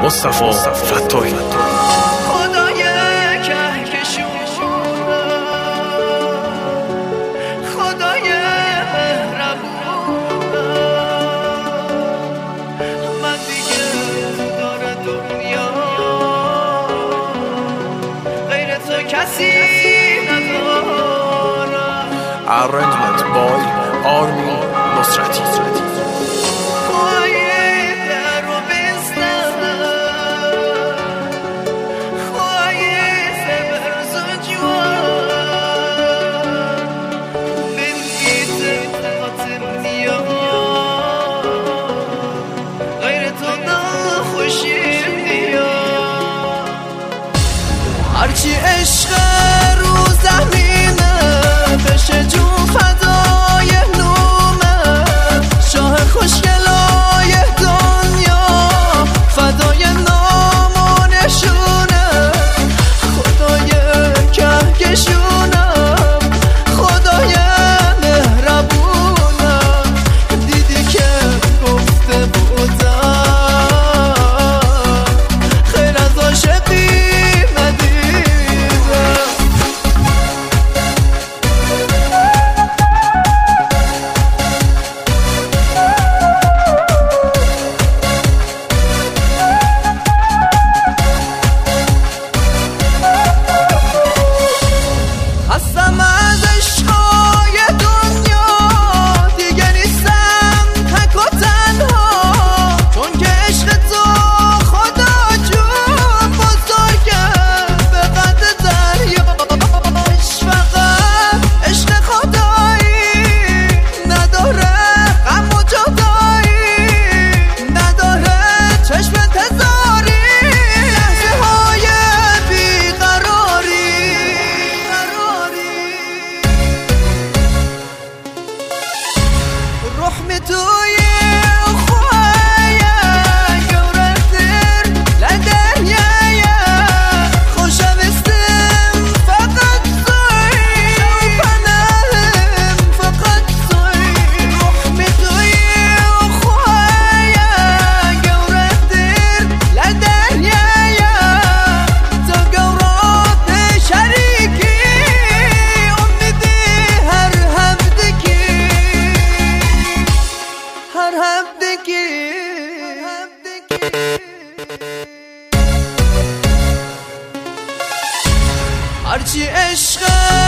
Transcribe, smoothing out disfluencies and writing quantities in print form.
مصطفی فتاحی. خدای کهکشون، خدای مهربون، من دیگه دار دنیا غیر تو کسی ندارم. Arrangement by آرمین نصرتی. هرچی عشق رو زمینه بشه جون فدای نومه، شاه خوشگلای دنیا فدای نام و نشونه. خدای کهکشونم، خدای مهربونم، دیدی که گفته بودم خیر از عاشقی رحمة توي وخوايا قورتر لدنيايا خوشا بستم فقط صوي وبنام فقط صوي. رحمة توي وخوايا قورتر لدنيايا تو قورات شريكي أمي دي هر هبدكي هر هبدكي. هرچی عشق